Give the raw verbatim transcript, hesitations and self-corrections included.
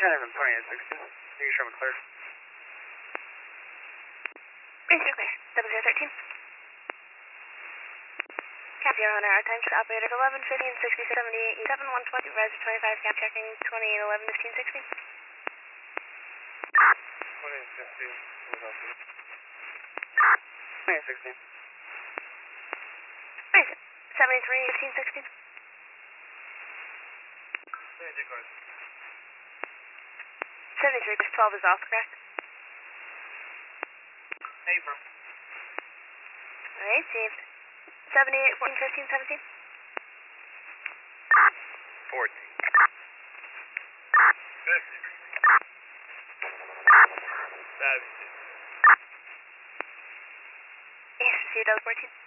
Jonathan, twenty-eight sixty. Making sure I'm clear. You're clear. Double zero thirteen. Cap zero on our time. Operator eleven fifteen sixty seventy-eight seven one twenty. Res twenty-five. Cap checking twenty eleven fifteen sixty. twenty-eight sixty. twenty-eight sixty. seventy-three fifteen sixty. seventy-three plus twelve is off, correct? April. Alright, saved. seventy-eight fourteen fifteen seventeen. fourteen. fifteen. seventeen. Yes, received, fourteen.